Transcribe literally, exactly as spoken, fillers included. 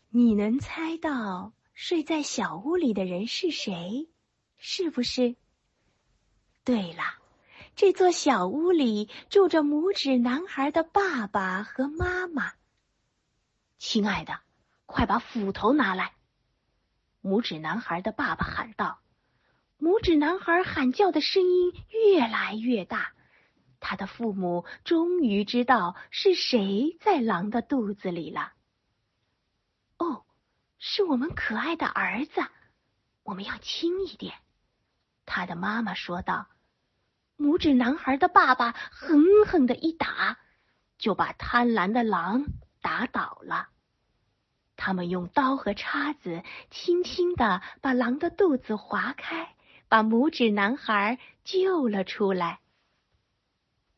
你能猜到睡在小屋里的人是谁，是不是？对了，这座小屋里住着拇指男孩的爸爸和妈妈。亲爱的，快把斧头拿来！拇指男孩的爸爸喊道。拇指男孩喊叫的声音越来越大，他的父母终于知道是谁在狼的肚子里了。哦，是我们可爱的儿子，我们要轻一点，他的妈妈说道。拇指男孩的爸爸狠狠地一打，就把贪婪的狼打倒了。他们用刀和叉子轻轻地把狼的肚子划开，把拇指男孩救了出来。